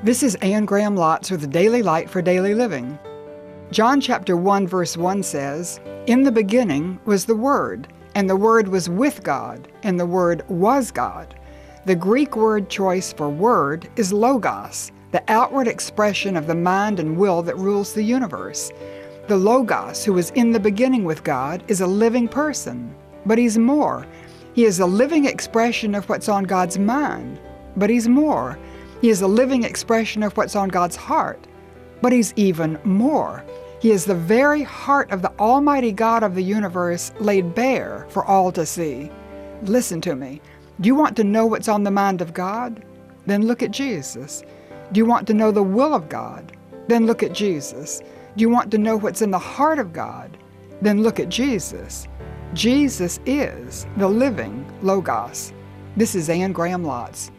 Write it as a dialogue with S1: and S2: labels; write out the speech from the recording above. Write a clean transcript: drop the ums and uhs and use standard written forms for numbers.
S1: This is Anne Graham Lotz with the Daily Light for Daily Living. John chapter 1 verse 1 says, "In the beginning was the Word, and the Word was with God, and the Word was God." The Greek word choice for word is logos, the outward expression of the mind and will that rules the universe. The Logos, who was in the beginning with God, is a living person, but he's more. He is a living expression of what's on God's mind, but he's more. He is a living expression of what's on God's heart, but he's even more. He is the very heart of the Almighty God of the universe laid bare for all to see. Listen to me. Do you want to know what's on the mind of God? Then look at Jesus. Do you want to know the will of God? Then look at Jesus. Do you want to know what's in the heart of God? Then look at Jesus. Jesus is the living Logos. This is Anne Graham Lotz.